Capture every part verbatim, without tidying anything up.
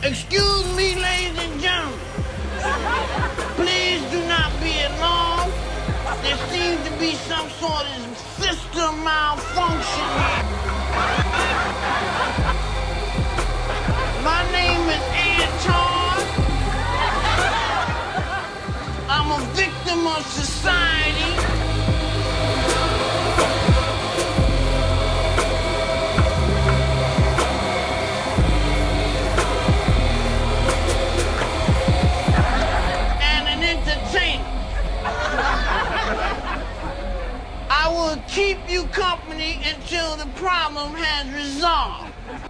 Excuse me, ladies and gentlemen. Please do not be alarmed. There seems to be some sort of system malfunction here. My name is Anton. I'm a victim of society. And an entertainer. I will keep you company until the problem has resolved.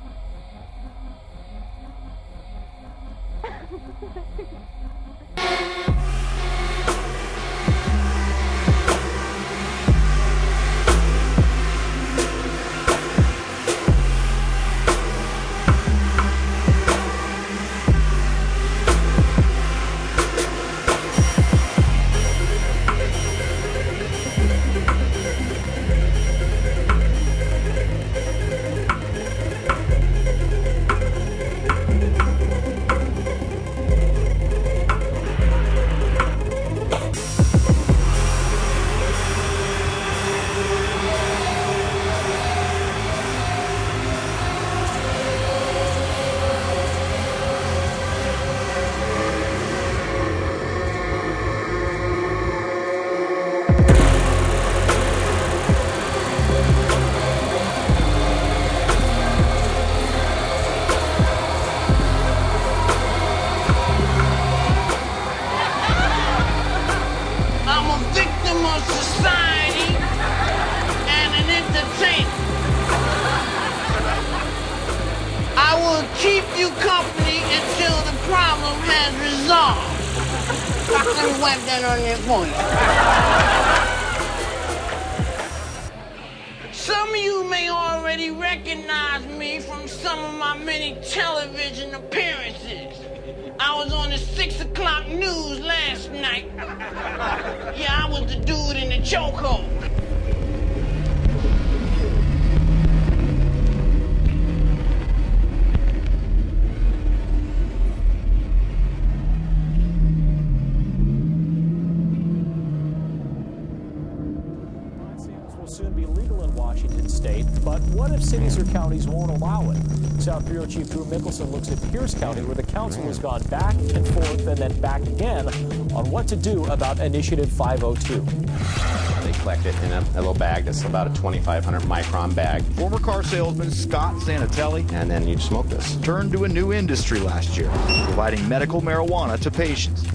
Some of you may already recognize me from some of my many television appearances. I was on the six o'clock news last night. Yeah, I was the dude in the chokehold. But what if cities or counties won't allow it? South Bureau Chief Drew Mickelson looks at Pierce County, where the council has gone back and forth and then back again on what to do about Initiative five oh two. They collect it in a, a little bag that's about a twenty-five hundred micron bag. Former car salesman Scott Zanatelli, and then you smoke this. Turned to a new industry last year, providing medical marijuana to patients.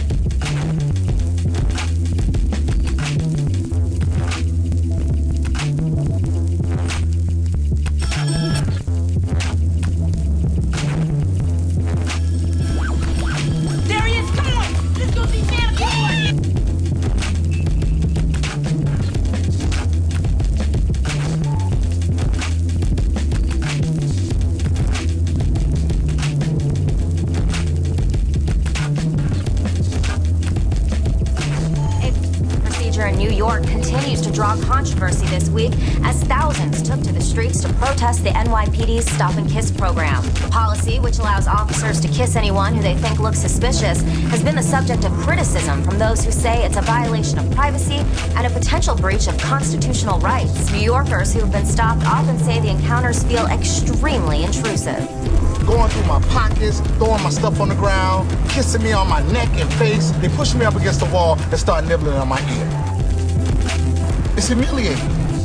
Controversy this week as thousands took to the streets to protest the N Y P D's Stop and Kiss program. The policy, which allows officers to kiss anyone who they think looks suspicious, has been the subject of criticism from those who say it's a violation of privacy and a potential breach of constitutional rights. New Yorkers who have been stopped often say the encounters feel extremely intrusive. Going through my pockets, throwing my stuff on the ground, kissing me on my neck and face. They push me up against the wall and start nibbling on my ear. It's humiliating.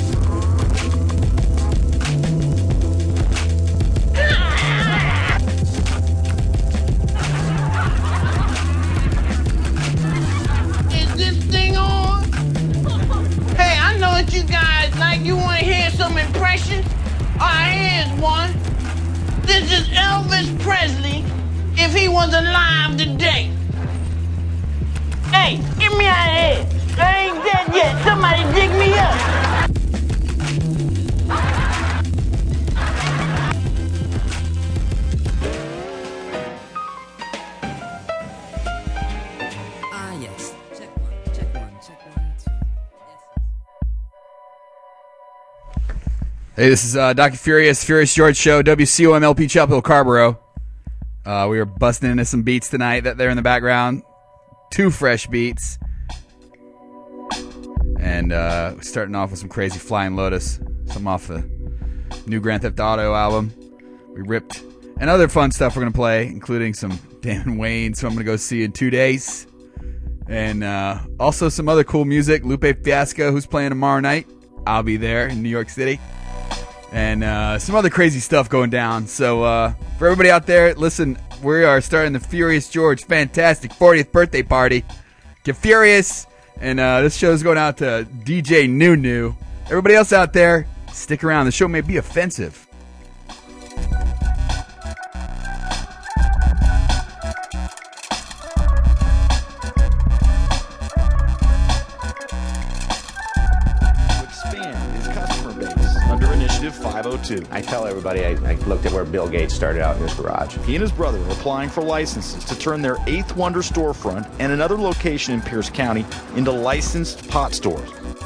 Is this thing on? Hey, I know what you guys like. You want to hear some impressions? All right, here's one. This is Elvis Presley if he was alive today. Hey, get me out of here. I ain't dead yet. Somebody dig me up. Ah, yes. Check one, check one, check one, two. Hey, this is uh, Doctor Furious, Furious George Show, W C O M L P Chapel Carborough. Uh, we were busting into some beats tonight that they're in the background. Two fresh beats. And uh, starting off with some crazy Flying Lotus. Some off the new Grand Theft Auto album. We ripped. And other fun stuff we're going to play, including some Dan Wayne, so I'm going to go see in two days. And uh, also some other cool music. Lupe Fiasco, who's playing tomorrow night. I'll be there in New York City. And uh, some other crazy stuff going down. So uh, for everybody out there, listen, we are starting the Furious George Fantastic fortieth birthday party. Get furious. And uh, this show's going out to D J Nunu. Everybody else out there, stick around. The show may be offensive. five oh two. I tell everybody I, I looked at where Bill Gates started out in his garage. He and his brother are applying for licenses to turn their Eighth Wonder storefront and another location in Pierce County into licensed pot stores.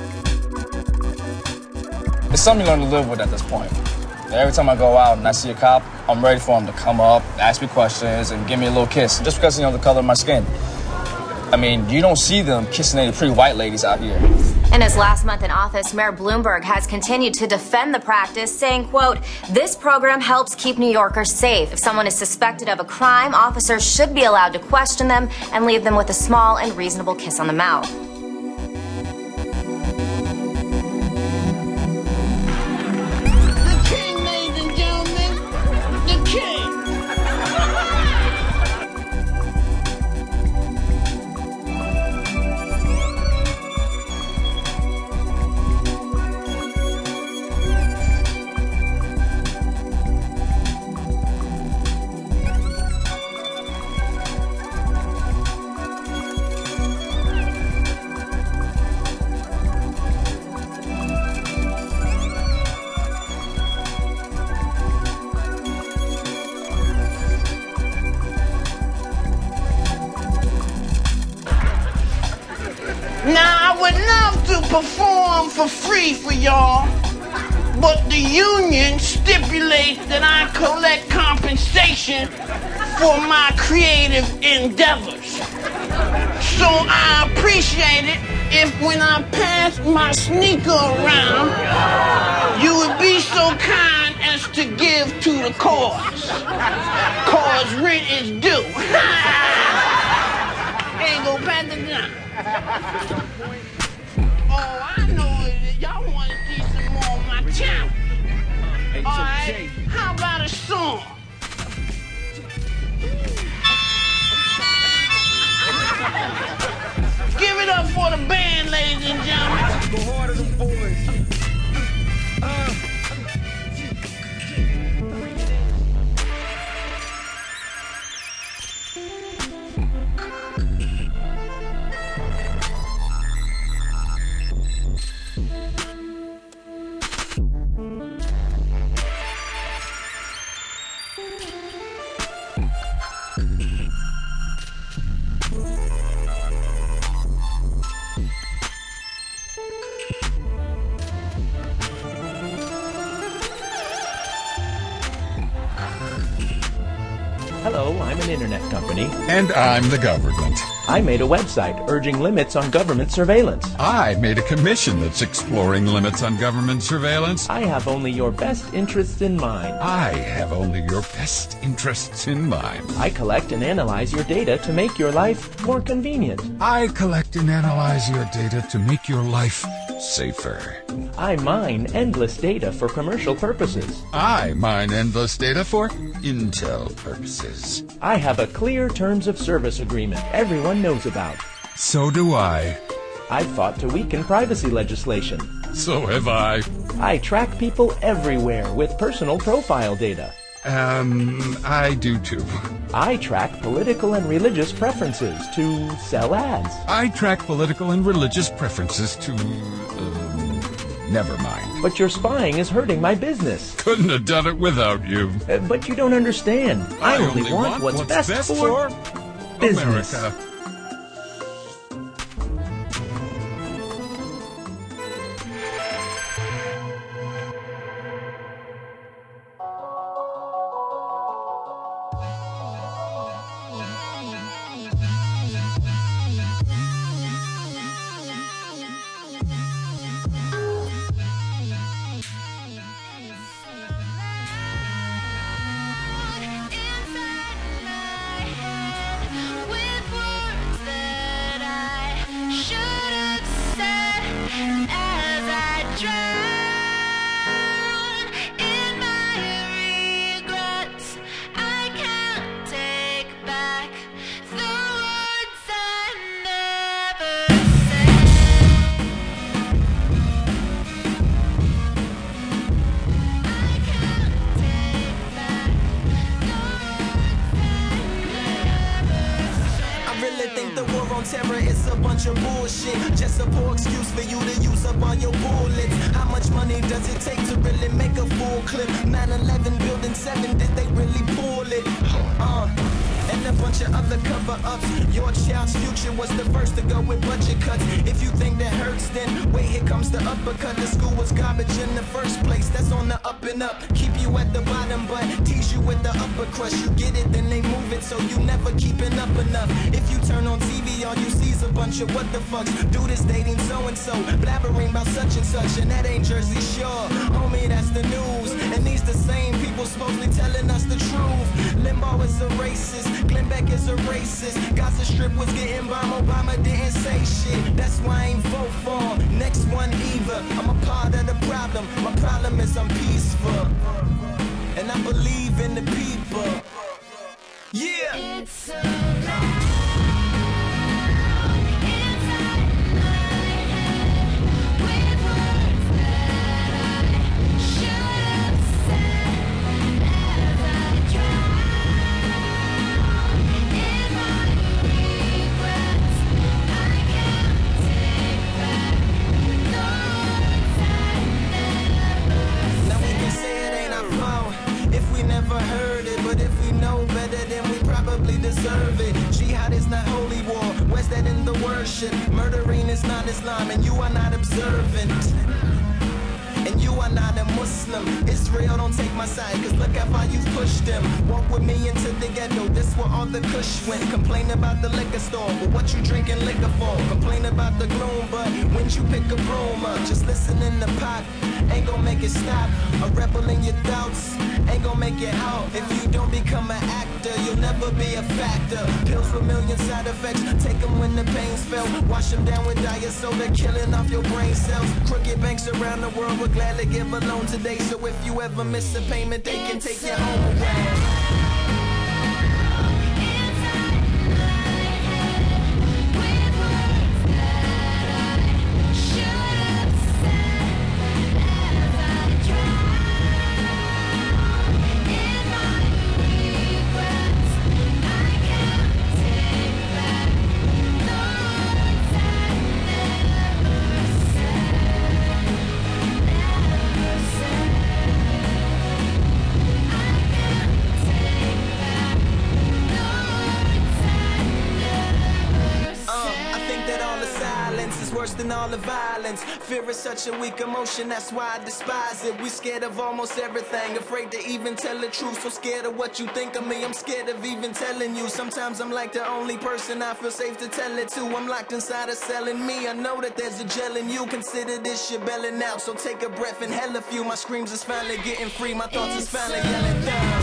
It's something you learn to live with at this point. Every time I go out and I see a cop, I'm ready for him to come up, ask me questions, and give me a little kiss, just because, you know, the color of my skin. I mean, you don't see them kissing any pretty white ladies out here. In his last month in office, Mayor Bloomberg has continued to defend the practice, saying, quote, this program helps keep New Yorkers safe. If someone is suspected of a crime, officers should be allowed to question them and leave them with a small and reasonable kiss on the mouth. The king, ladies and gentlemen, the king. Now, I would love to perform for free for y'all, but the union stipulates that I collect compensation for my creative endeavors. So I appreciate it if when I pass my sneaker around, you would be so kind as to give to the cause. Cause rent is due. Ain't go pass the gun. Oh, I know it. Y'all want to see some more of my talent. All right, how about a song? Give it up for the band, ladies and gentlemen. Go harder than boys. Uh. Hello, I'm an internet company. And I'm the government. I made a website urging limits on government surveillance. I made a commission that's exploring limits on government surveillance. I have only your best interests in mind. I have only your best interests in mind. I collect and analyze your data to make your life more convenient. I collect and analyze your data to make your life safer. I mine endless data for commercial purposes. I mine endless data for intel purposes. I have a clear terms of service agreement everyone knows about. So do I. I've fought to weaken privacy legislation. So have I. I track people everywhere with personal profile data. Um, I do too. I track political and religious preferences to sell ads. I track political and religious preferences to... Um, never mind. But your spying is hurting my business. Couldn't have done it without you. Uh, but you don't understand. I, I only, only want, want what's, what's best, best for, for business. America. a bunch of bullshit. Just a poor excuse for you to use up all your bullets. How much money does it take to really make a full clip? nine eleven building seven, did they really pull it? Uh And a bunch of other cover-ups. Your child's future was the first to go with budget cuts. If you think that hurts, then wait, here comes the uppercut. The school was garbage in the first place. That's on the up and up. Keep you at the bottom, but tease you with the upper crust. You get it, then they move it, so you never keeping up enough. If you turn on T V, all you see's a bunch of what the fucks. Dude is dating so-and-so, blabbering about such and such, and that ain't Jersey Shore. Homie, that's the news. And these the same people supposedly telling us the truth. Limbaugh is a racist. Glenn Beck is a racist. Gaza Strip was getting bombed, Obama didn't say shit. That's why I ain't vote for him. Next one either. I'm a part of the problem. My problem is I'm peaceful, and I believe in the people. Yeah. It's a heard it, but if we know better, then we probably deserve it. Jihad is not holy war. Where's that in the worship? Murdering is not Islam, and you are not observant. And you are not a Muslim. Israel, don't take my side, cause look how far you've pushed them. Walk with me into the ghetto, this where all the kush went. Complain about the liquor store, but what you drinking liquor for? Complain about the gloom, but when you pick a broom up, just listen in the pot, ain't gon' make it stop. A rebel in your thoughts, ain't gon' make it out. If you don't become an actor, you'll never be a factor. Pills with million side effects, take them when the pain's felt. Wash them down with diet soda, killing off your brain cells. Crooked banks around the world will gladly give a loan today. So if you ever miss a payment, they can take your home away. Than all the violence. Fear is such a weak emotion, that's why I despise it. We scared of almost everything, afraid to even tell the truth. So scared of what you think of me, I'm scared of even telling you. Sometimes I'm like the only person I feel safe to tell it to. I'm locked inside a cell in me, I know that there's a gel in you. Consider this shit belling out, so take a breath and hell a few. My screams is finally getting free, my thoughts is finally yelling down.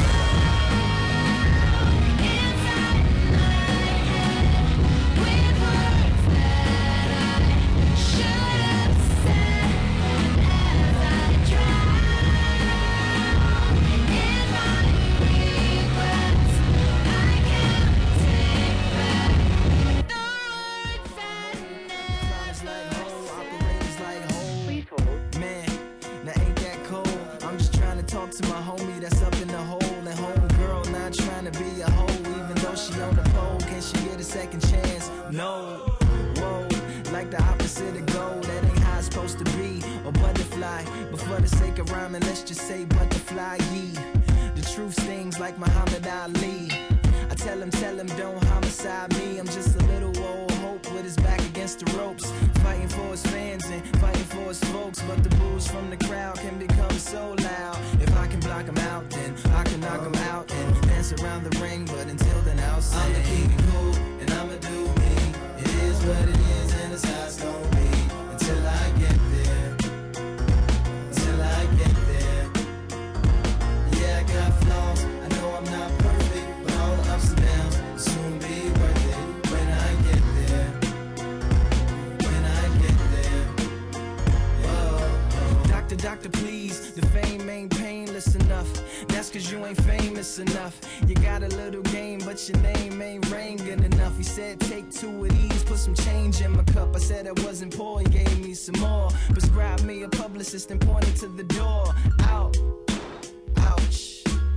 To my homie that's up in the hole, and home girl not trying to be a hoe, even though she on the pole. Can she get a second chance? No. Whoa, like the opposite of gold, that ain't how it's supposed to be. Or butterfly, but for the sake of rhyming, let's just say butterfly. Yee. The truth stings like Muhammad Ali. I tell him, tell him, don't homicide me. I'm just a little old hope with his back against the ropes, fighting for his fans and fighting for his folks. But the boos from the crowd can become so loud. If I can block them out, then I can knock them out and dance around the ring. But until then, I'll say I'ma keep it cool and I'ma do me. It is what it is and it's how it's gonna be until I get there. Until I get there. Yeah, I got flaws, I know I'm not perfect, but all the ups and downs will soon be worth it when I get there. When I get there. Whoa. Doctor, doctor, please, the fame ain't painless enough. That's cause you ain't famous enough. You got a little game, but your name ain't ringing enough. He said take two of these, put some change in my cup. I said I wasn't poor, he gave me some more. Prescribed me a publicist and pointed to the door. Out, ouch. I'm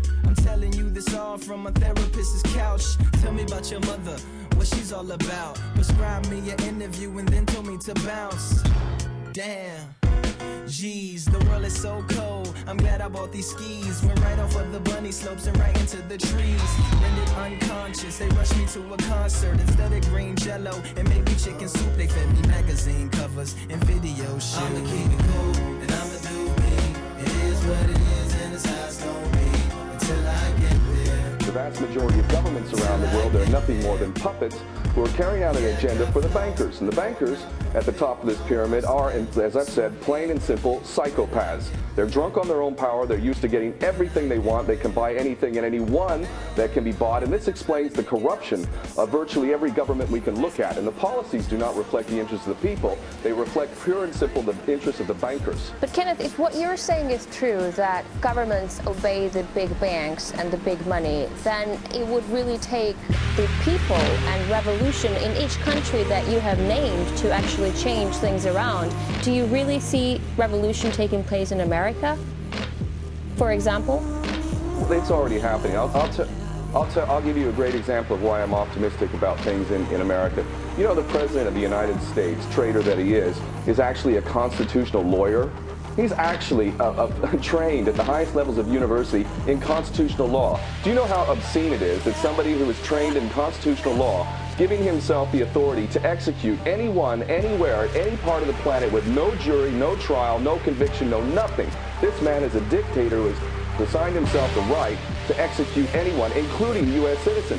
telling you this all from my therapist's couch. Tell me about your mother, what she's all about. Prescribe me an interview and then told me to bounce. Damn. Jeez, the world is so cold. I'm glad I bought these skis. Went right off of the bunny slopes and right into the trees. Rendered unconscious, they rushed me to a concert. Instead of green jello and maybe chicken soup, they fed me magazine covers and video shoots. I'ma keep it cool and I'ma do me. It is what it is and it's how it's gonna be until I get there. The vast majority of governments around the world are nothing more than puppets who are carrying out an agenda for the bankers. And the bankers at the top of this pyramid are, as I've said, plain and simple psychopaths. They're drunk on their own power. They're used to getting everything they want. They can buy anything and anyone that can be bought. And this explains the corruption of virtually every government we can look at. And the policies do not reflect the interests of the people. They reflect pure and simple the interests of the bankers. But Kenneth, if what you're saying is true, that governments obey the big banks and the big money, then it would really take the people and revolution in each country that you have named to actually change things around. Do you really see revolution taking place in America, for example? It's already happening. I'll, I'll, t I'll, t I'll give you a great example of why I'm optimistic about things in, in America. You know, the President of the United States, traitor that he is, is actually a constitutional lawyer. He's actually uh, uh, trained at the highest levels of university in constitutional law. Do you know how obscene it is that somebody who is trained in constitutional law giving himself the authority to execute anyone, anywhere, any part of the planet with no jury, no trial, no conviction, no nothing? This man is a dictator who has assigned himself the right to execute anyone, including U S citizens.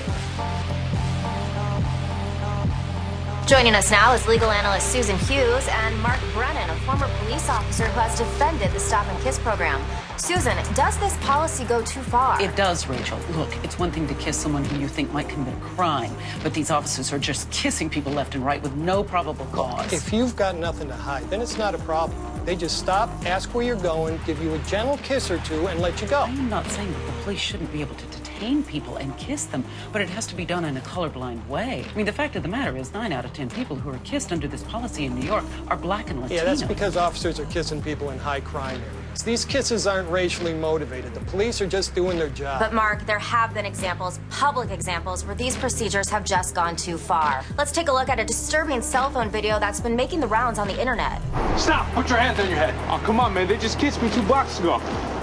Joining us now is legal analyst Susan Hughes and Mark Brennan, a former police officer who has defended the Stop and Kiss program. Susan, does this policy go too far? It does, Rachel. Look, it's one thing to kiss someone who you think might commit a crime, but these officers are just kissing people left and right with no probable cause. If you've got nothing to hide, then it's not a problem. They just stop, ask where you're going, give you a gentle kiss or two, and let you go. I'm not saying that the police shouldn't be able to detain people and kiss them, but it has to be done in a colorblind way. I mean, the fact of the matter is nine out of ten people who are kissed under this policy in New York are black and Latino. Yeah, that's because officers are kissing people in high crime areas. These kisses aren't racially motivated. The police are just doing their job. But Mark, there have been examples, public examples, where these procedures have just gone too far. Let's take a look at a disturbing cell phone video that's been making the rounds on the internet. Stop! Put your hands on your head. Oh, come on, man. They just kissed me two blocks ago.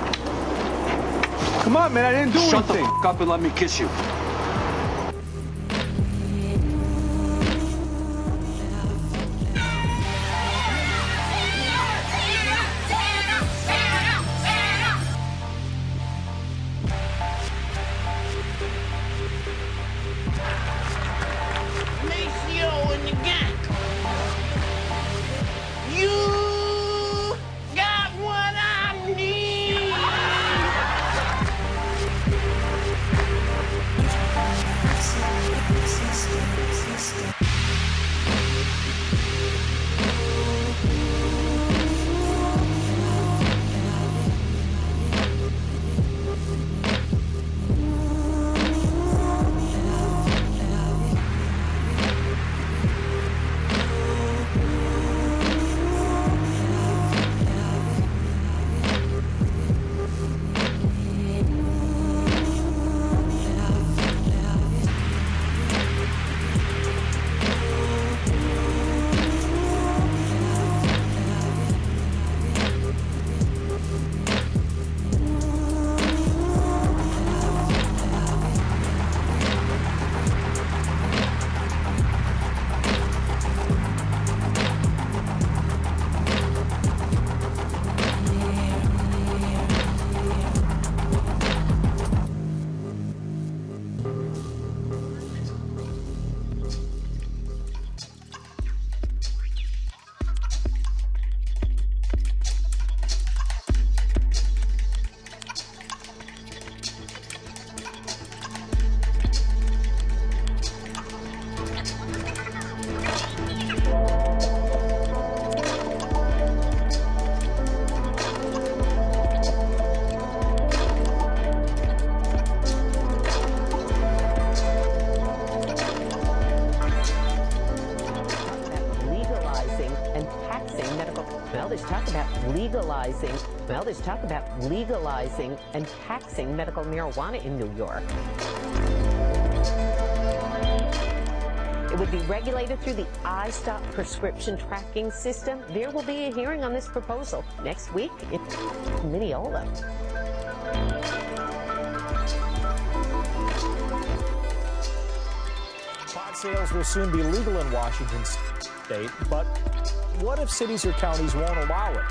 Come on, man. I didn't do Shut anything. Shut the f*** up and let me kiss you. legalizing, well, there's talk about legalizing and taxing medical marijuana in New York. It would be regulated through the iStop prescription tracking system. There will be a hearing on this proposal next week in Mineola. Pot sales will soon be legal in Washington state, but what if cities or counties won't allow it?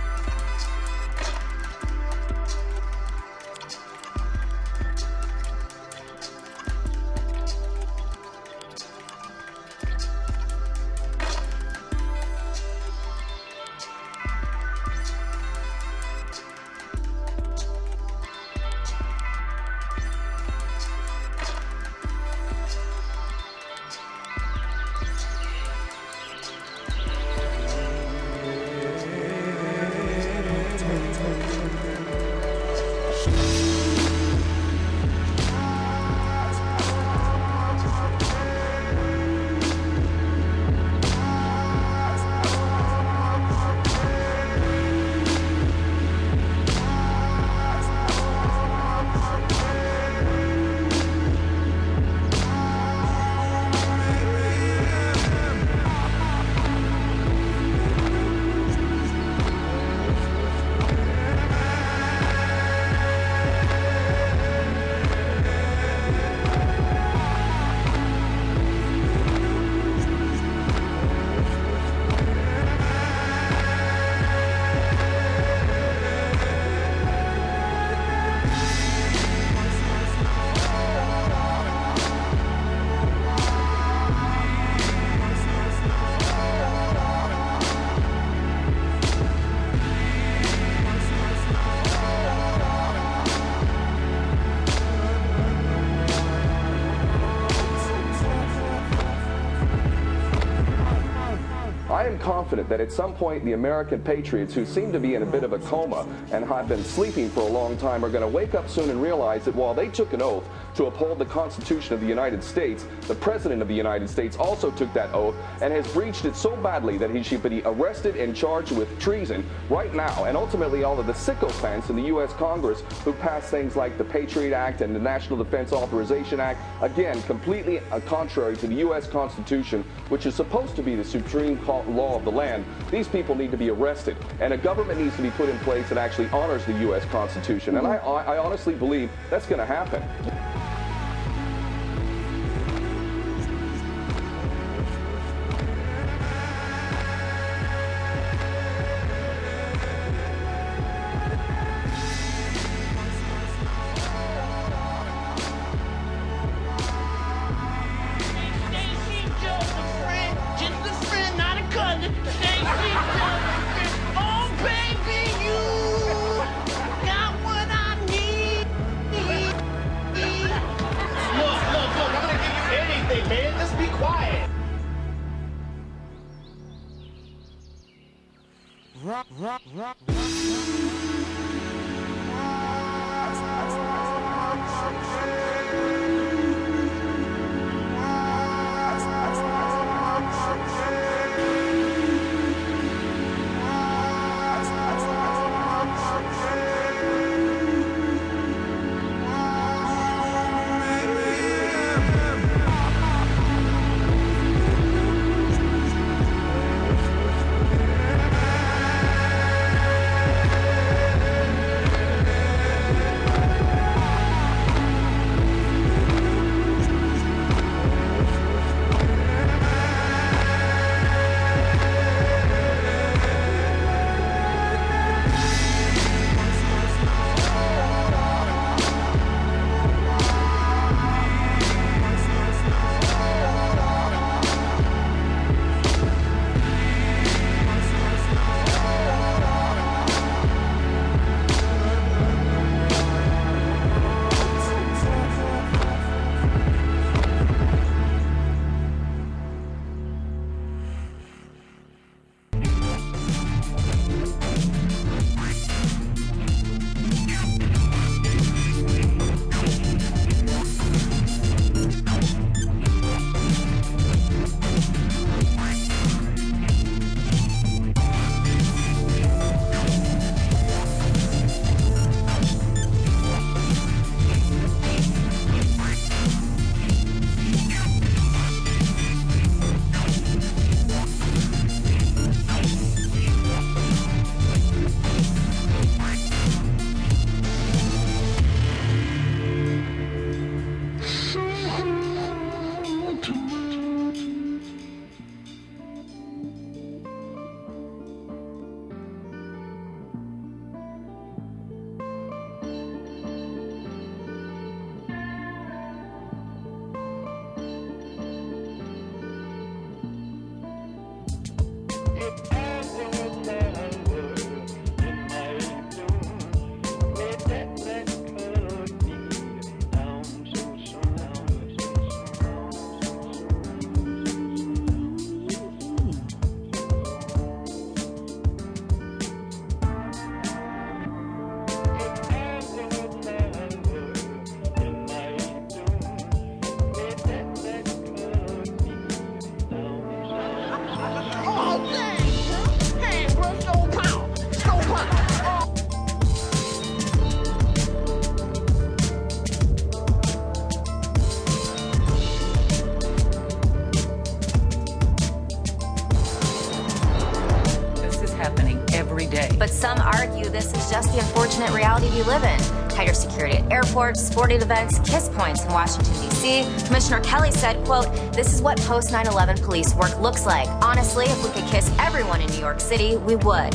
I am confident that at some point the American patriots who seem to be in a bit of a coma and have been sleeping for a long time are going to wake up soon and realize that while they took an oath to uphold the Constitution of the United States, the President of the United States also took that oath and has breached it so badly that he should be arrested and charged with treason right now. And ultimately all of the sycophants in the U S Congress who passed things like the Patriot Act and the National Defense Authorization Act, again, completely uh, contrary to the U S Constitution, which is supposed to be the supreme law of the land. These people need to be arrested, and a government needs to be put in place that actually honors the U S Constitution. And I, I honestly believe that's going to happen. Rock, rock, rock, this is just the unfortunate reality we live in. Tighter security at airports, sporting events, kiss points in Washington, D C Commissioner Kelly said, quote, "This is what post nine eleven police work looks like. Honestly, if we could kiss everyone in New York City, we would."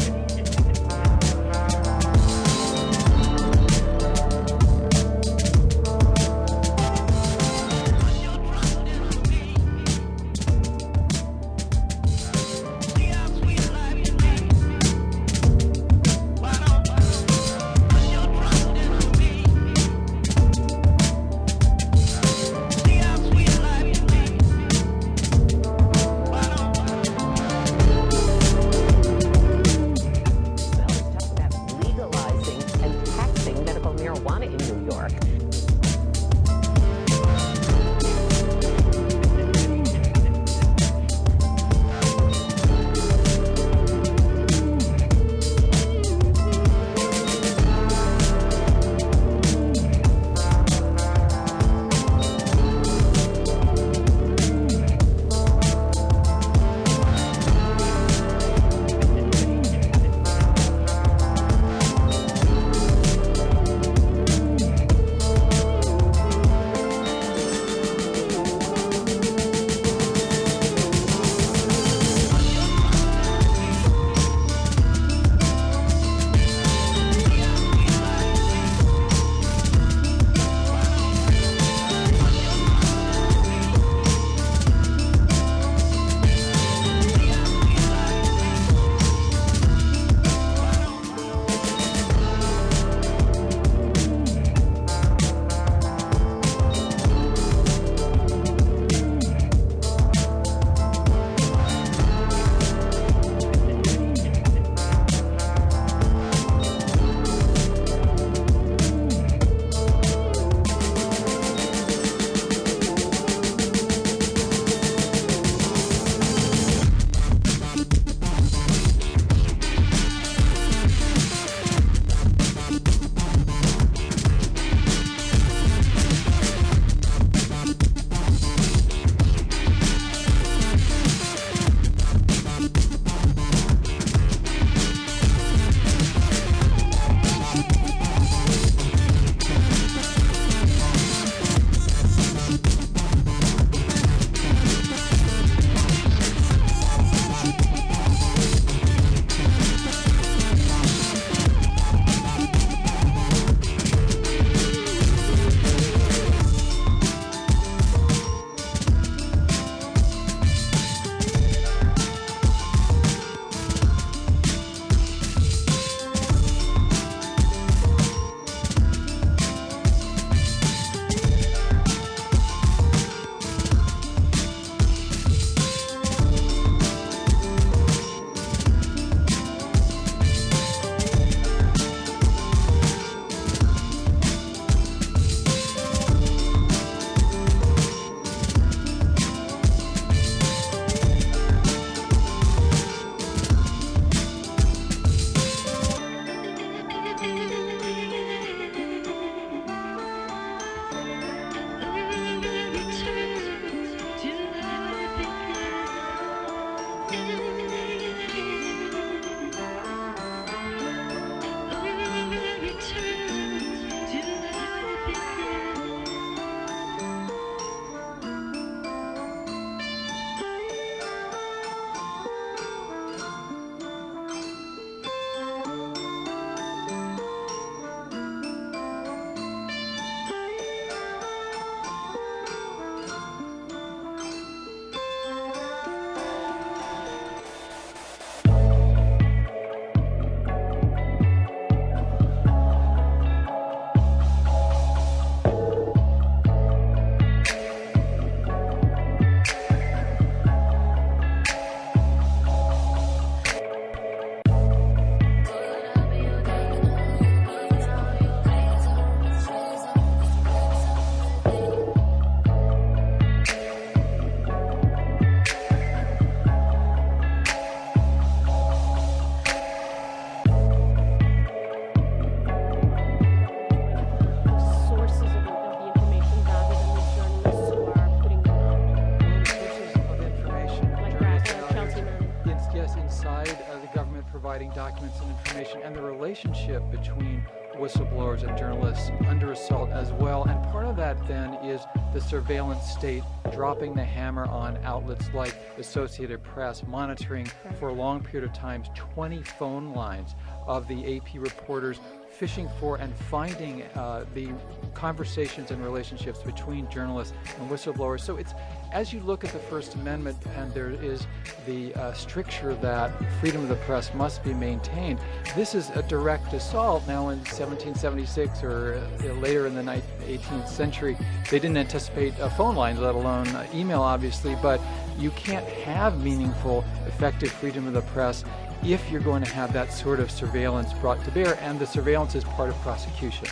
providing documents and information, and the relationship between whistleblowers and journalists under assault as well. And part of that then is the surveillance state dropping the hammer on outlets like Associated Press, monitoring for a long period of time twenty phone lines of the A P reporters fishing for and finding uh, the conversations and relationships between journalists and whistleblowers. So it's, as you look at the First Amendment, and there is the uh, stricture that freedom of the press must be maintained, this is a direct assault. Now in seventeen seventy-six or uh, later in the eighteenth century, they didn't anticipate uh, phone lines, let alone uh, email, obviously, but you can't have meaningful, effective freedom of the press if you're going to have that sort of surveillance brought to bear, and the surveillance is part of prosecution.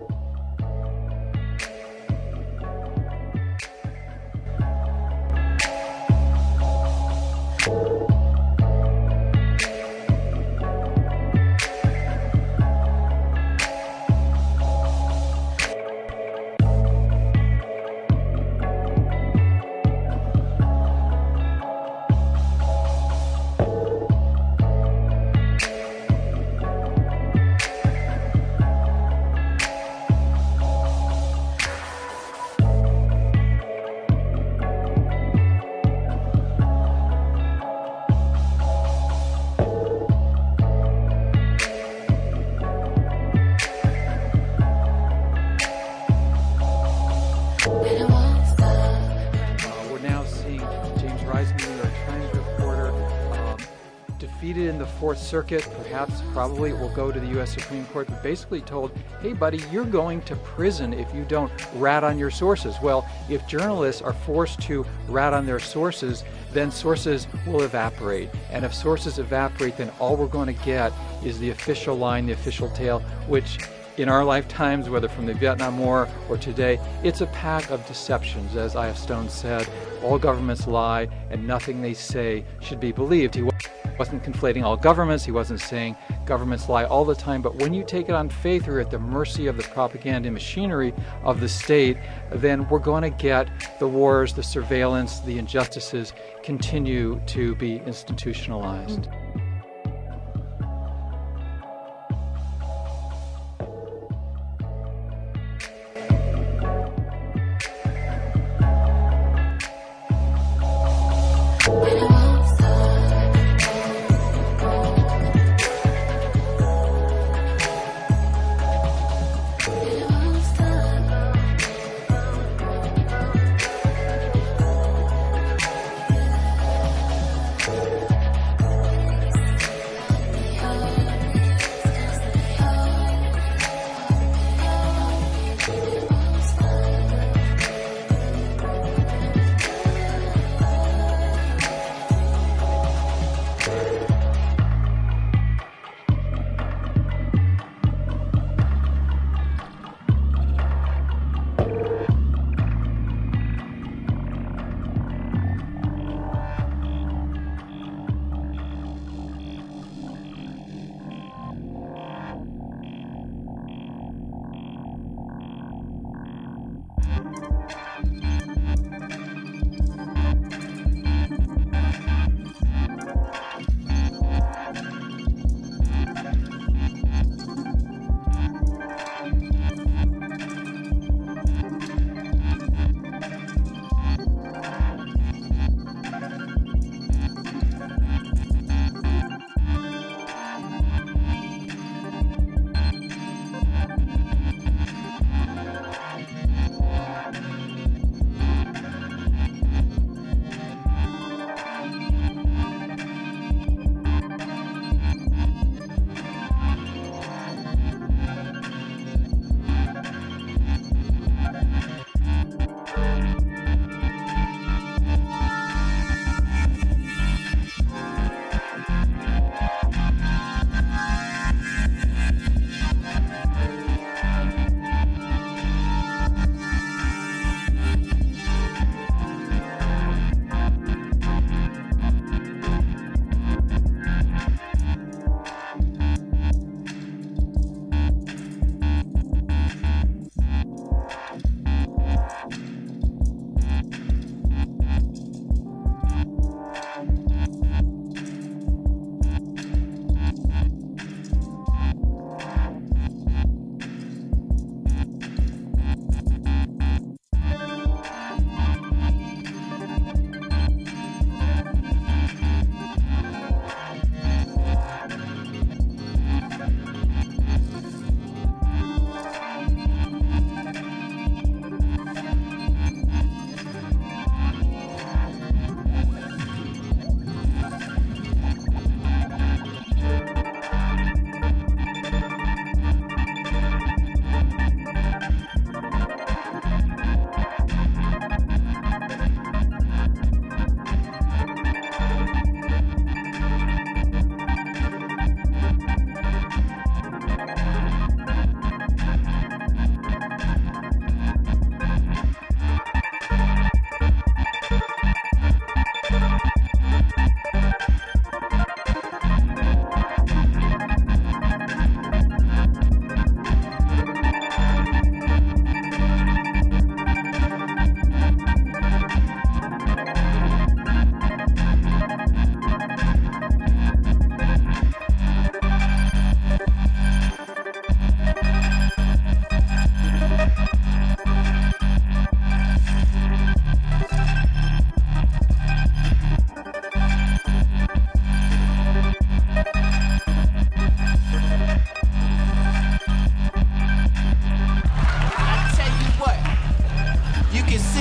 In the Fourth Circuit, perhaps, probably it will go to the U S Supreme Court, but basically told, hey buddy, you're going to prison if you don't rat on your sources. Well, if journalists are forced to rat on their sources, then sources will evaporate. And if sources evaporate, then all we're going to get is the official line, the official tale, which in our lifetimes, whether from the Vietnam War or today, it's a pack of deceptions. As I F Stone said, all governments lie and nothing they say should be believed. He wasn't conflating all governments. He wasn't saying governments lie all the time. But when you take it on faith, you're at the mercy of the propaganda machinery of the state, then we're going to get the wars, the surveillance, the injustices continue to be institutionalized.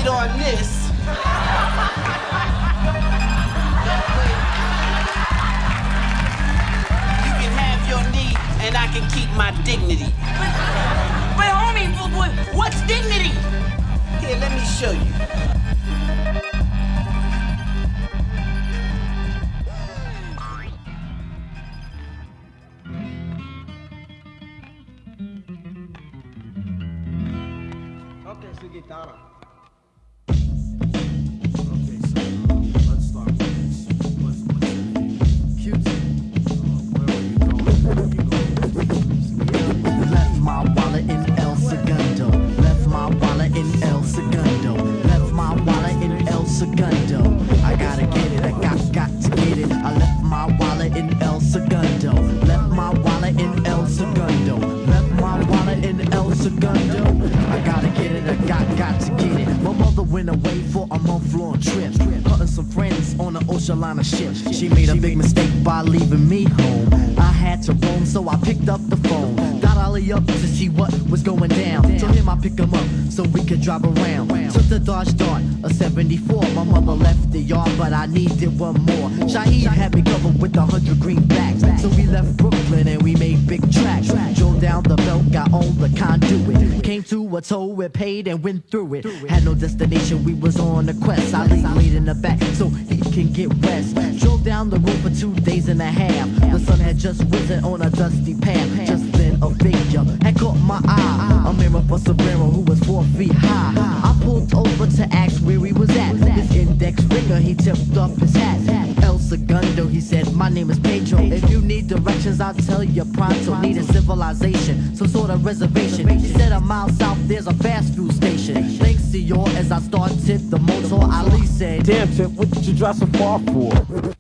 sit on this. You can have your knee, and I can keep my dignity. But, but homie, what, what's dignity? Here, let me show you. Okay, so guitarra. Okay, so uh, let's start with this. What's, what's your name? Q-Tip. Uh, where are you going? Where are you going? Left my wallet in El Segundo. Left my wallet in El Segundo. Left my wallet in El Segundo. I gotta get it, I got, got to get it. I left my wallet in El Segundo. Left my wallet in El Segundo. Left my wallet in El Segundo. I gotta get it, I got, got to get it. My mother went away for a month-long trip, cutting some friends on an ocean liner ship. She made a big mistake by leaving me home. I had to roam, so I picked up the phone. Got Ollie up to see what was going down. Told him I pick him up so we could drive around. Took the Dodge Dart, a seventy-four. My mother left the yard, but I needed one more. Shaheed had me covered with a hundred greenbacks. So we left Brooklyn and we made big tracks. Drove down the belt, got on the conduit. Came to a toll, we paid and went through it. Had no destination, we was on a quest. I laid in the back so he can get rest. Drove down the road for two days and a half. The sun had just risen on a dusty path. Just then a figure had caught my eye. A mirror for Sombrero who was four feet high. I pulled over to ask where he was at. His index finger, he tipped up his hat. El Segundo, he said, my name is Pedro. If you need directions, I'll tell you pronto. Need a civilization, some sort of reservation. He said a mile south, there's a fast food station. Thanks to you as I started the motor, Ali said, damn, Tip, what did you drive so far for?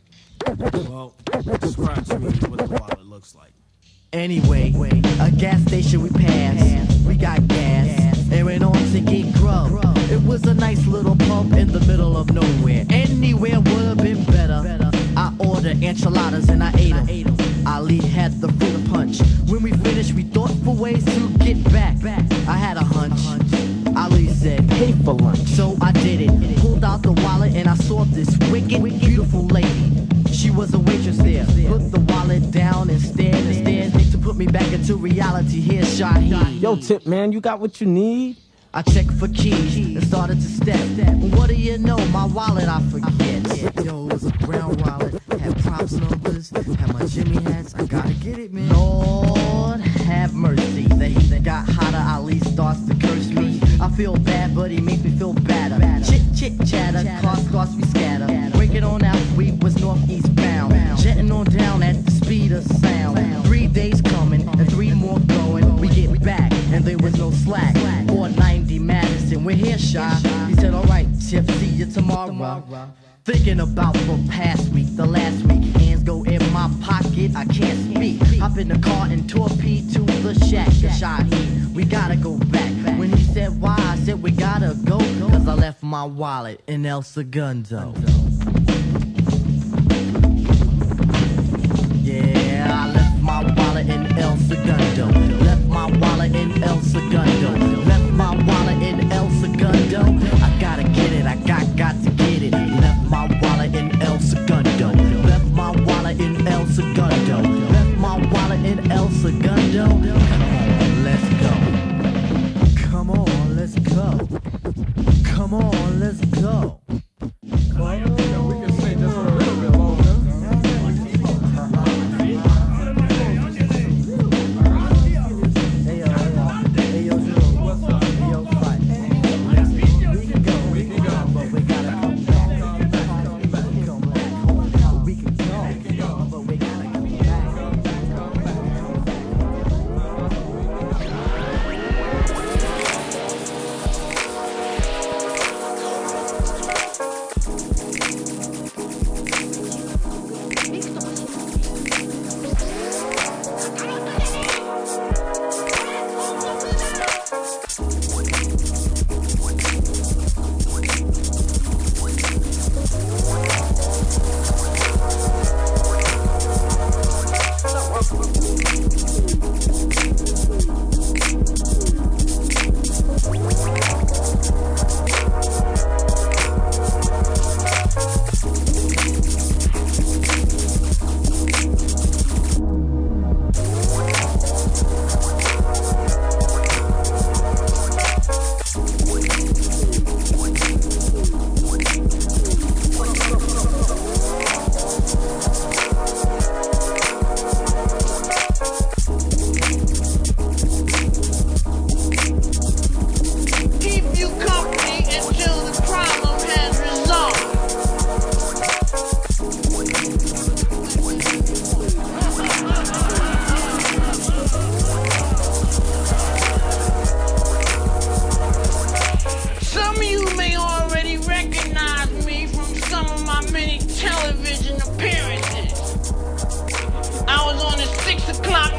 Well, describe to me what the wallet looks like. Anyway, a gas station we passed, we got gas, and went on to get grub. It was a nice little pub in the middle of nowhere. Anywhere would have been better. I ordered enchiladas and I ate them. Ali had the fruit punch. When we finished, we thought for ways to get back. I had a hunch. Ali said, pay for lunch. So I did it. Pulled out the wallet and I saw this wicked, beautiful lady. She was a waitress there. Put the wallet down and stared and stared. To put me back into reality, here's Shaheed. Yo, Tip, man, you got what you need? I checked for keys and started to step. What do you know? My wallet I forget. Yo, it was a brown wallet. Had props numbers. Had my Jimmy hats. I gotta get it, man. Lord have mercy. The heat got hotter. Ali starts to curse me. I feel bad, but he makes me feel better. Chit chit chatter. Cars cross we scatter. Break it on out. We was northeast bound. Jetting on down at the speed of sound. Three days coming and three more going. We get back and there was no slack. four ninety Madison, we're here, Shy. He said, alright, Tip, see you tomorrow. Thinking about the past week, the last week. Hands go in my pocket, I can't speak. Hop in the car and torpedo to the shack. Shaheed, we gotta go back. When he said why, I said we gotta go. Cause I left my wallet in El Segundo. Yeah, I left my wallet in El Segundo. Left my wallet in El Segundo. Left my wallet in El Segundo. I gotta get it, I got, got to get it. Left my wallet in El Segundo. Left my wallet in El Segundo. Left my wallet in El Segundo. Come on, let's go. Come on, let's go. Come on, let's go. Oh. We can say this for a little bit longer.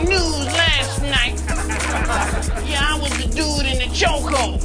news last night. Yeah, I was the dude in the chokehold.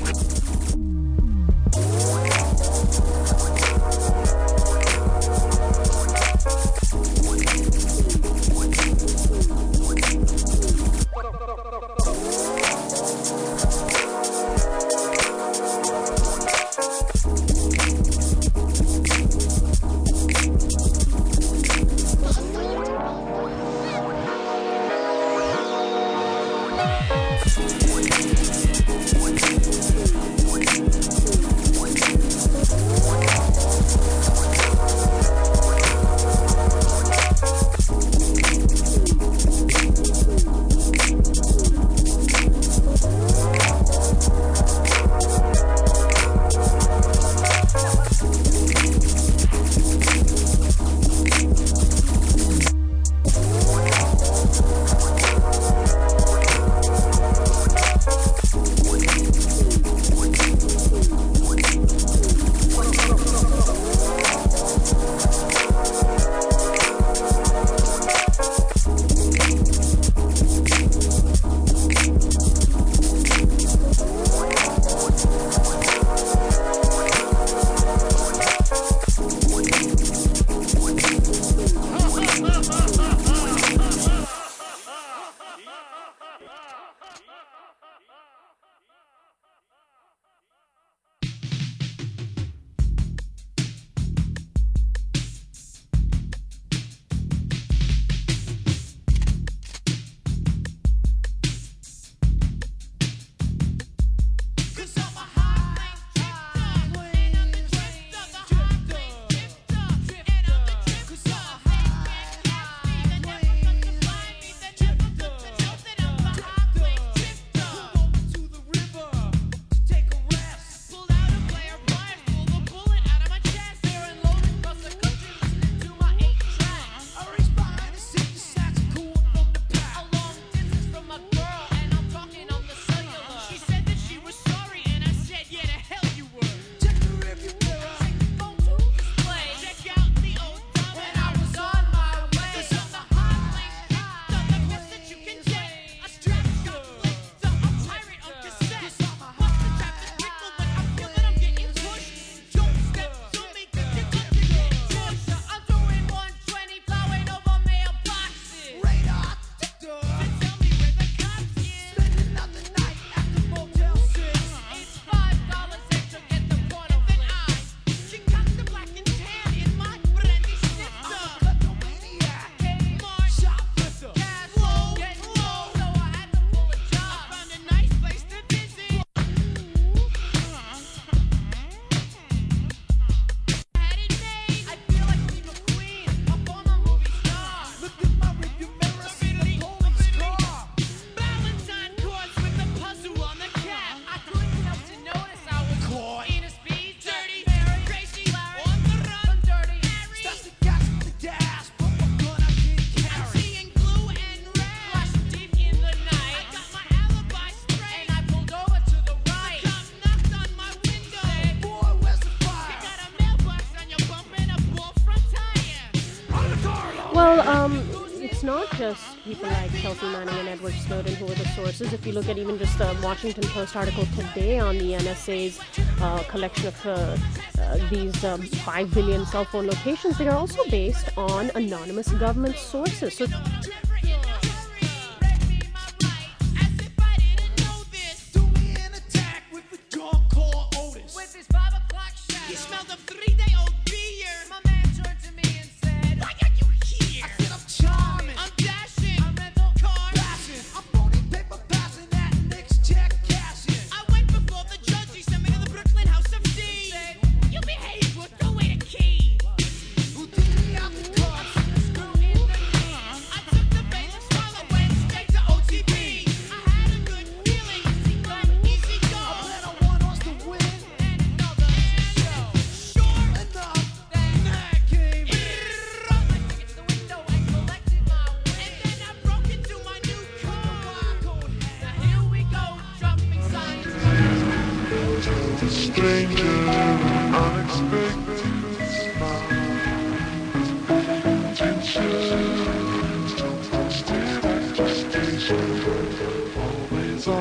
Well, um, it's not just people like Chelsea Manning and Edward Snowden who are the sources. If you look at even just the Washington Post article today on the N S A's uh, collection of uh, uh, these um, five billion cell phone locations, they are also based on anonymous government sources. So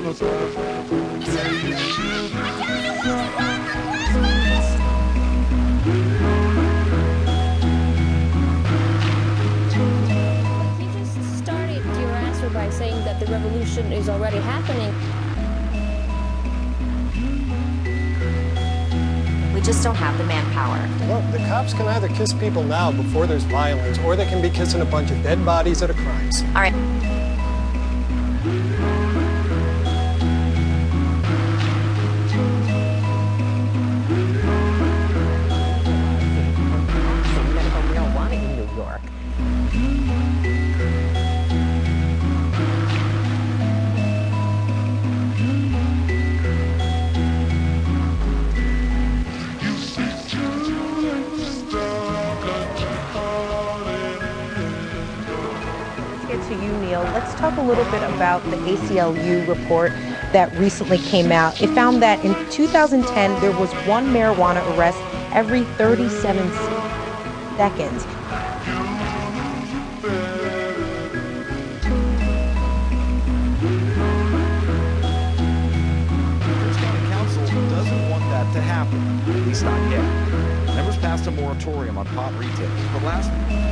Started your answer by saying that the revolution is already happening. We just don't have the manpower. Well, the cops can either kiss people now before there's violence, or they can be kissing a bunch of dead bodies at a crime scene. All right. Medical marijuana in New York. To you, Neil, let's talk a little bit about the A C L U report that recently came out. It found that in two thousand ten, there was one marijuana arrest every thirty-seven seconds. Pierce County Council doesn't want that to happen, at least not yet. Members passed a moratorium on pot retail, but last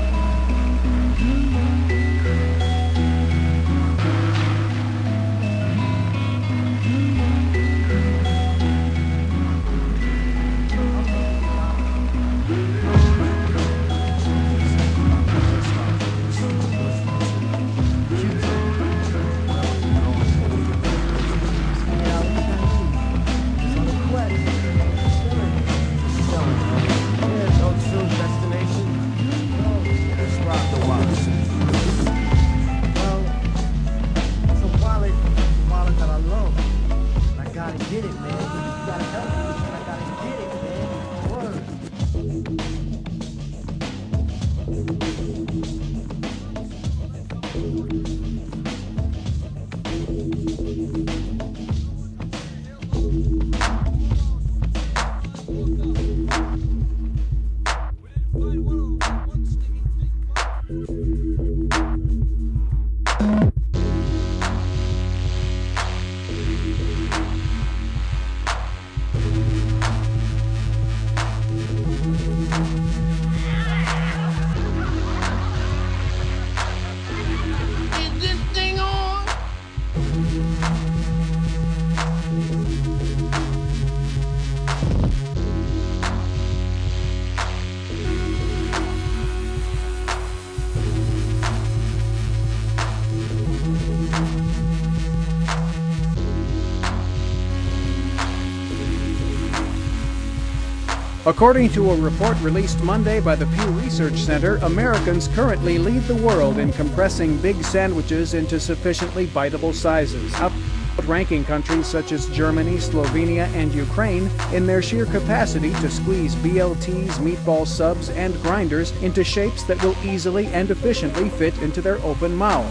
According to a report released Monday by the Pew Research Center, Americans currently lead the world in compressing big sandwiches into sufficiently biteable sizes, outranking countries such as Germany, Slovenia, and Ukraine in their sheer capacity to squeeze B L Ts, meatball subs, and grinders into shapes that will easily and efficiently fit into their open mouth.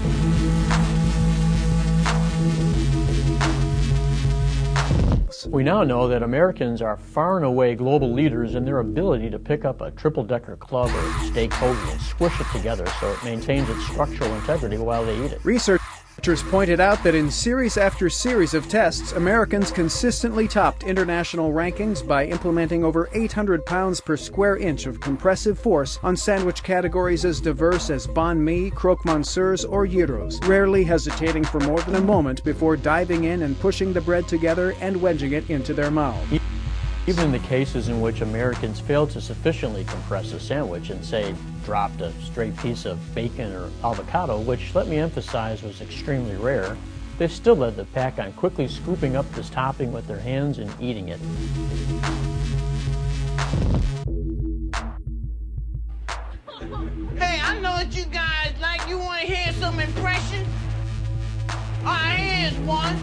We now know that Americans are far and away global leaders in their ability to pick up a triple-decker club or steak hoagie and squish it together so it maintains its structural integrity while they eat it. Researchers pointed out that in series after series of tests, Americans consistently topped international rankings by implementing over eight hundred pounds per square inch of compressive force on sandwich categories as diverse as banh mi, croque monsieurs, or gyros, rarely hesitating for more than a moment before diving in and pushing the bread together and wedging it into their mouth. Even in the cases in which Americans failed to sufficiently compress a sandwich and, say, dropped a straight piece of bacon or avocado, which, let me emphasize, was extremely rare, they still led the pack on quickly scooping up this topping with their hands and eating it. Hey, I know what you guys like. You want to hear some impressions? All right, here's one.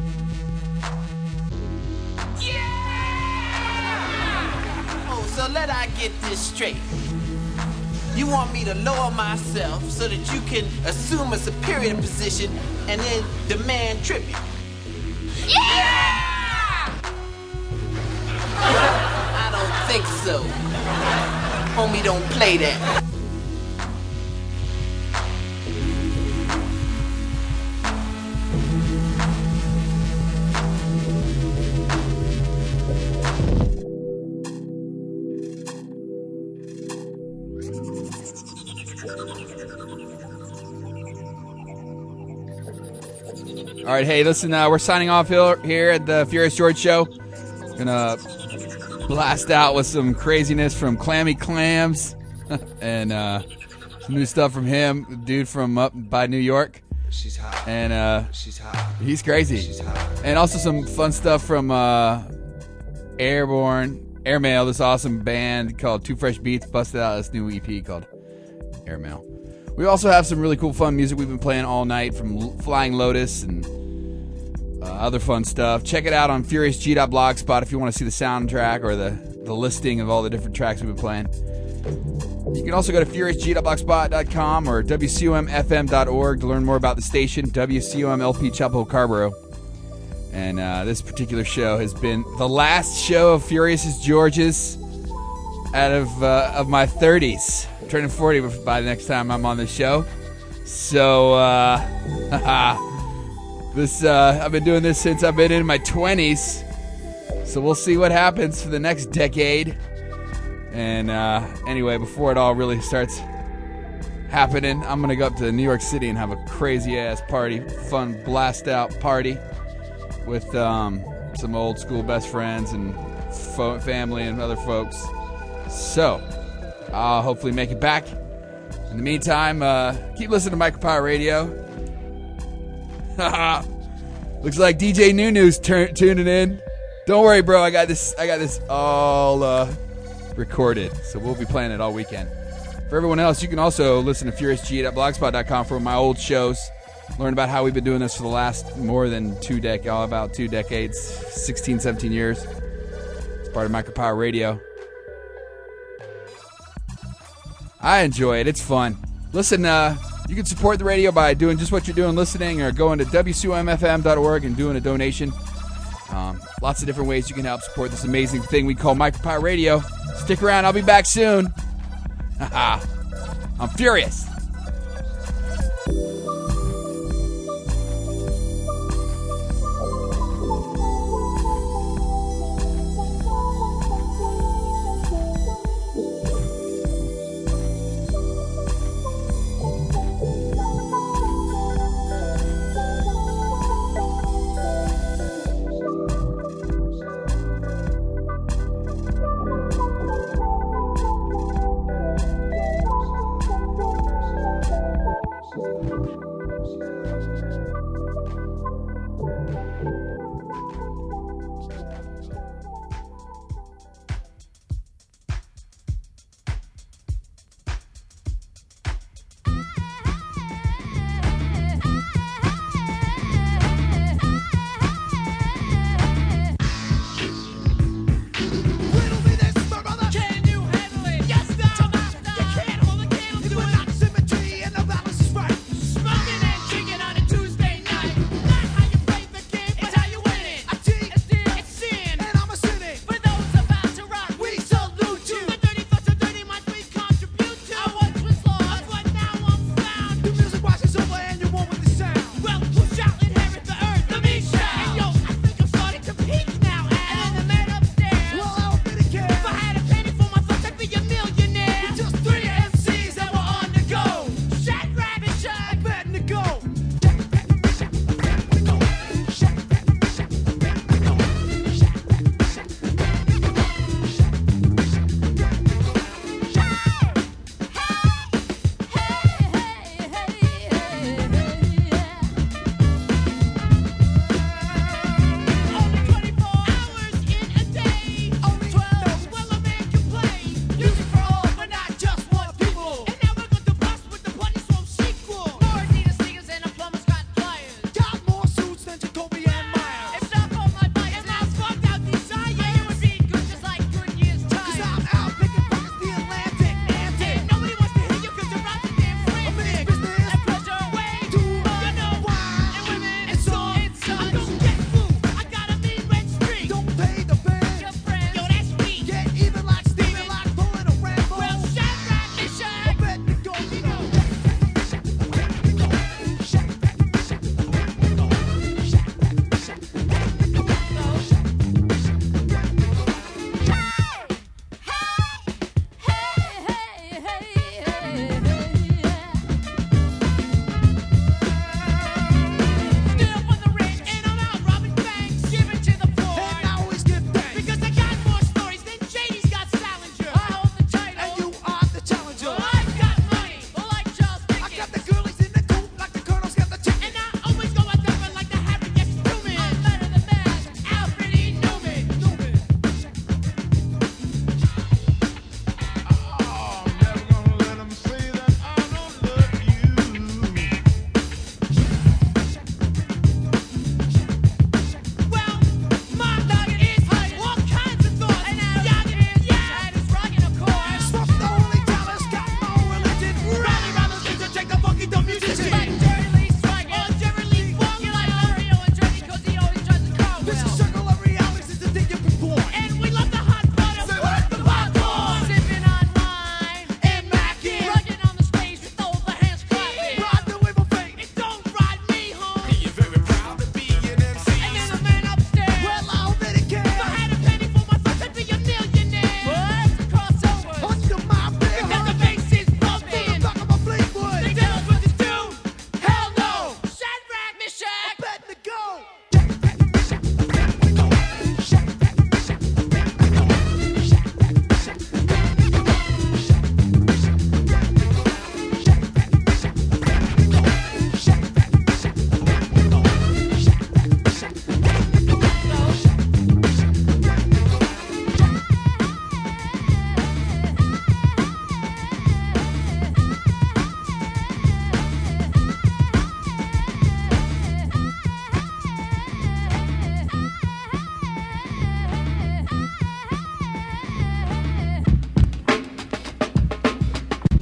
Yeah! Oh, so let I get this straight. You want me to lower myself so that you can assume a superior position and then demand tribute. Yeah! I don't think so. Homie, don't play that. All right, hey, listen, uh, we're signing off here at the Furious George Show. Gonna blast out with some craziness from Clammy Clams and uh, some new stuff from him, the dude from up by New York. She's hot. And uh, She's hot. he's crazy. She's hot. And also some fun stuff from uh, Airborne, Airmail, this awesome band called Two Fresh Beats, busted out this new E P called Airmail. We also have some really cool fun music we've been playing all night from L- Flying Lotus and uh, other fun stuff. Check it out on furious g dot blogspot if you want to see the soundtrack or the, the listing of all the different tracks we've been playing. You can also go to furious g dot blogspot dot com or w c u m f m dot org to learn more about the station, W C U M L P Chapel Hill Carborough. And uh, this particular show has been the last show of Furious is George's out of uh, of my thirties. I'm turning forty by the next time I'm on the show. So, uh, this uh, I've been doing this since I've been in my twenties. So we'll see what happens for the next decade. And uh, anyway, before it all really starts happening, I'm going to go up to New York City and have a crazy-ass party, fun blast-out party with um, some old school best friends and fo- family and other folks. So, I'll hopefully make it back. In the meantime, uh, keep listening to Micropower Radio. Looks like D J Nunu's tur- tuning in. Don't worry, bro. I got this. I got this all uh, recorded, so we'll be playing it all weekend. For everyone else, you can also listen to furious g dot blogspot dot com for my old shows. Learn about how we've been doing this for the last more than two decades, all about two decades, sixteen, seventeen years. It's part of Micropower Radio. I enjoy it. It's fun. Listen, uh, you can support the radio by doing just what you're doing, listening, or going to w c u m f m dot org and doing a donation. Um, lots of different ways you can help support this amazing thing we call Micropower Radio. Stick around. I'll be back soon. I'm furious.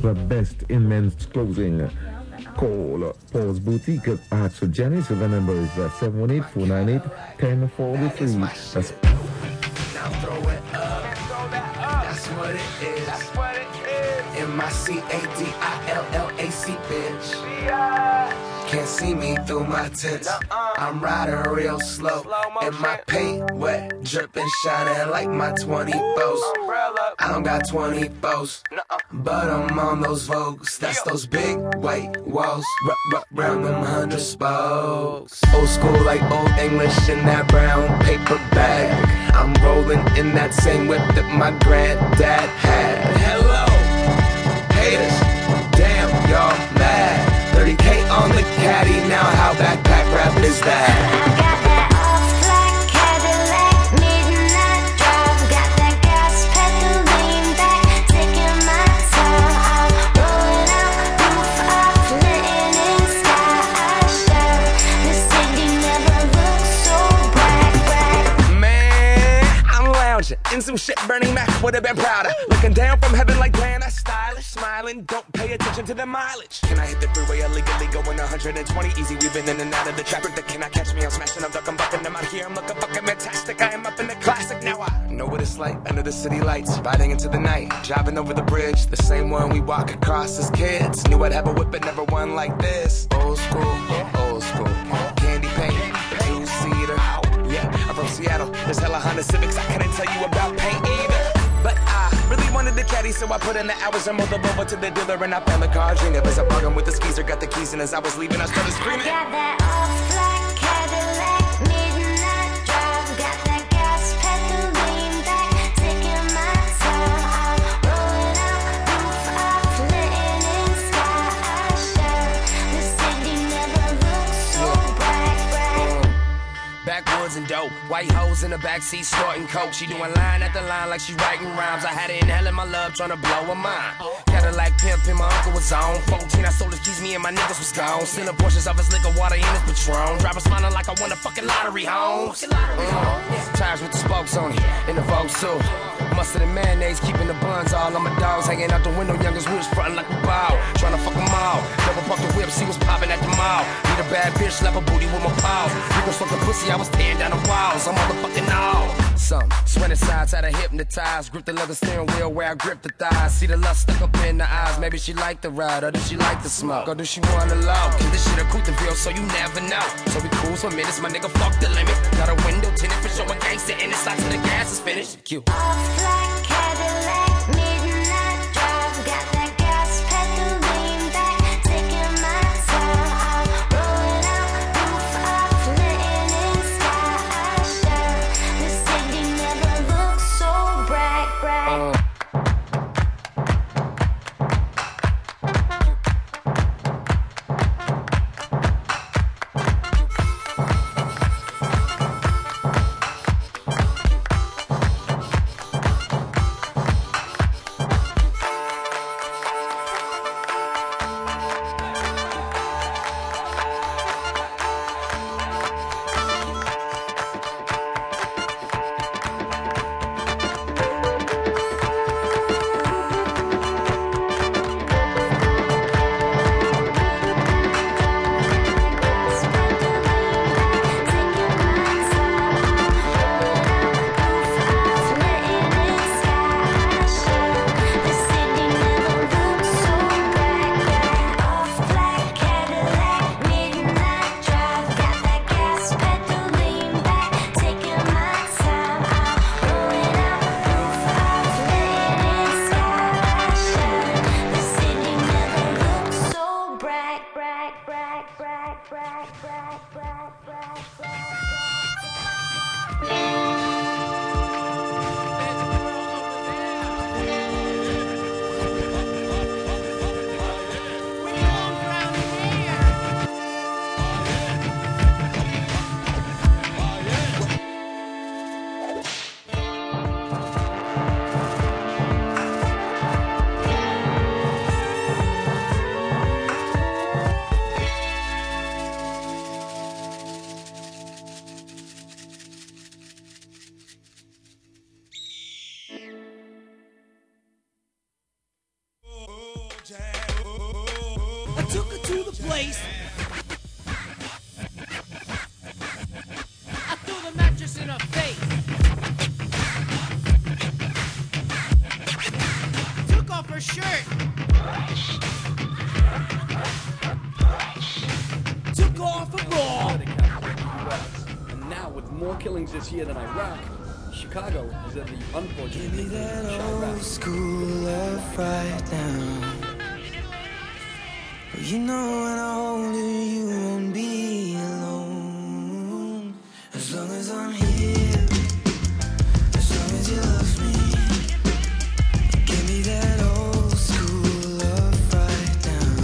the best in men's clothing. Call Paul's Boutique at Arts for Jenny. So the number is uh, seven one eight, four nine eight, one zero four three. That's Now throw it up. That's what it is. That's what it is. M I C A D I L L A C, bitch. Can't see me through my tents. I'm riding real slow. And my paint wet, dripping, shining like my twenty-fours. I don't got twenty-fours, but I'm on those Vogues. That's those big white walls. R- r- round them hundred spokes. Old school like old English in that brown paper bag. I'm rolling in that same whip that my granddad had. Hello, haters, damn, y'all mad. thirty K on the caddy, now how backpack rap is that? I got that off-black Cadillac, midnight drive. Got that gas pedal lean back, taking my time. I'm rolling out, roof off, letting in sky. I shout, the city never looks so bright, bright. Man, I'm lounging in some shit Bernie Mac would have been prouder. Looking down from heaven like damn, that's stylish. Smiling, don't pay attention to the mileage. Can I hit the freeway illegally going one hundred twenty? Easy, we've been in and out of the traffic. That cannot catch me. I'm smashing, I'm ducking, bucking. I'm out here, I'm looking fucking fantastic. I am up in the classic. Now I know what it's like under the city lights, riding into the night, driving over the bridge, the same one we walk across as kids. Knew I'd have a whip, but never one like this. Old school, old school, candy paint, two-seater. Yeah, I'm from Seattle. There's hella Honda Civics. I couldn't tell you about paint either. But I really wanted the caddy, so I put in the hours and moved over to the dealer, and I found the car. Dream it was a bargain with the skeezer, got the keys, and as I was leaving, I started screaming. I got that off-black Cadillac, midnight drive. Got that gas pedal lean back, taking my time. I'm rolling out, roof off, letting in sky. I shout, the city never looks so bright, bright. Backwoods and dope, white hoes in the backseat snorting coke. She doing line after line like she writing rhymes. I had her inhaling my love, trying to blow her mind. Cadillac pimpin', my uncle was on. fourteen, I sold his keys, me and my niggas was gone. Sending portions of his liquor, water in his Patron. Driver smiling like I won a fucking lottery, homes. Mm. Tires with the spokes on it, in the Vogue suit. Mustard and mayonnaise, keeping the buns all on my dogs. Hanging out the window, youngest wheels frontin' like a bow. Trying to fuck them all. Double park the whip, see what's poppin' at the mall. Need a bad bitch, slap a booty with my paws. You gon' suck the pussy, I was tearing down the walls. I'm motherfucking all. Some sweating sides had her hypnotized. Grip the leather steering wheel where I grip the thighs. See the lust stuck up in the eyes. Maybe she like the ride, or does she like the smoke? Or does she want to love? Cause this shit a Couteville, so you never know. So we cruise for minutes, my nigga fuck the limit. Got a window tinted for showing gangsta in the slot till the gas is finished. Cute. Off-black Cadillac, midnight drive. Got that gas pedal lean back, taking my time. I'm rolling out, roof off, letting in sky. I shout, the city never looks so bright, bright. Uh. place. I threw the mattress in her face. Took off her shirt. Took off her bra. And now, with more killings this year than Iraq, Chicago is in the unfortunate Give me that Chirac. old school love right now. You know when I hold you, you won't be alone. As long as I'm here, as long as you love me. Give me that old school love right now.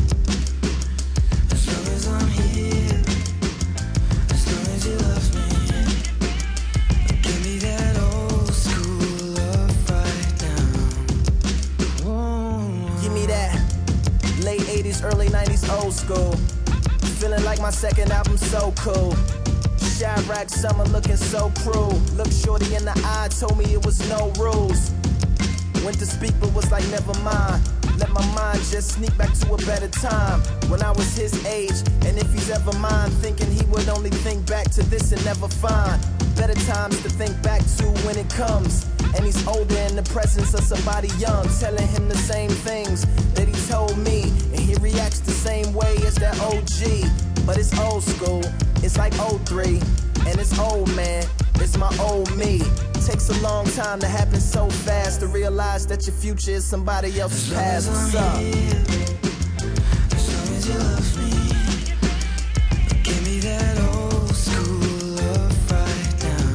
As long as I'm here, as long as you love me. Give me that old school love right now. Whoa. Give me that late eighties, early nineties, old school. Feeling like my second album so cool. Chirac summer looking so cruel. Looked shorty in the eye, told me it was no rules. Went to speak but was like never mind. Let my mind just sneak back to a better time when I was his age. And if he's ever mine, thinking he would only think back to this and never find better times to think back to when it comes. And he's older in the presence of somebody young, telling him the same things that he told me. And he reacts the same way as that O G. But it's old school, it's like oh three. And it's old man, it's my old me. Takes a long time to happen so fast to realize that your future is somebody else's past. What's up? As long as you love me, give me that old school love right now.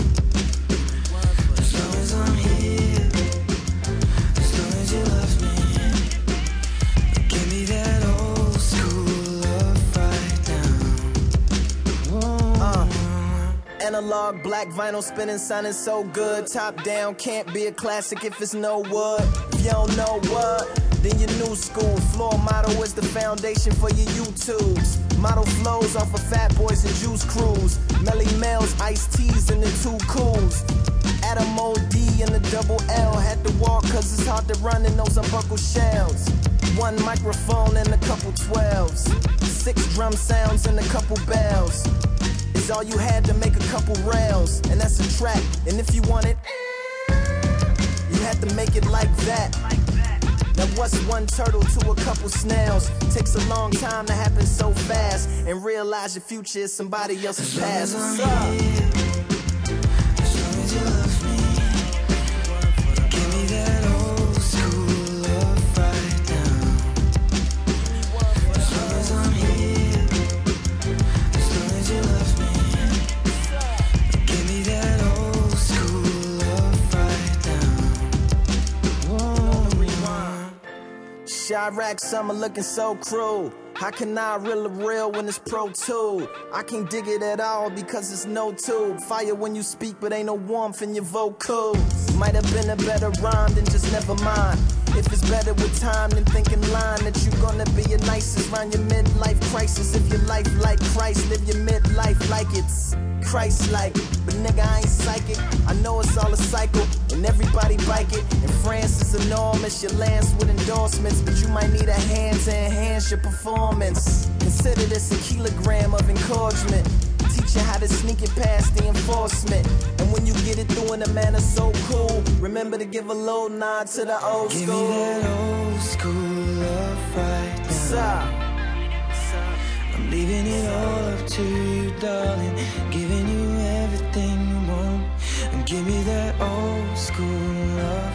As long as I'm here, as long as you love me, give me that old school love right now. Uh, analog black vinyl spinning, sounding so good. Top down, can't be a classic if it's no wood. If you don't know what, then your new school. Floor model is the foundation for your YouTubes. Model flows off of Fat Boys and Juice Crews. Melly Mel's, Ice T's, and the two cools. Adam O D and the double L. Had to walk cause it's hard to run in those unbuckled shells. One microphone and a couple twelves. Six drum sounds and a couple bells. Is all you had to make a couple rails. And that's a track. And if you want it, you had to make it like that. Now what's one turtle to a couple snails? Takes a long time to happen so fast. And realize your future is somebody else's past. What's up? As long as you love me, give me that old school love right now. As long as I'm here, as long as you love me, give me that old school love right now. Whoa. Chirac summer looking so cruel. How can I reel a real when it's Pro Tool? I can't dig it at all because it's no tube. Fire when you speak but ain't no warmth in your vocals. Might have been a better rhyme than just never mind. If it's better with time than thinking line that you gonna be your nicest round your midlife crisis. If your life like Christ, live your midlife like it's Christ-like. But nigga, I ain't psychic. I know it's all a cycle and everybody bike it. And France is enormous, your lands with endorsements, but you might need a hand to enhance your performance. Consider this a kilogram of encouragement. Teach you how to sneak it past the enforcement. And when you get it through in a manner so cool, remember to give a little nod to the old school. Give me that old school love right now. What's up? I'm leaving it all up to you, darling. Giving you everything you want. And give me that old school love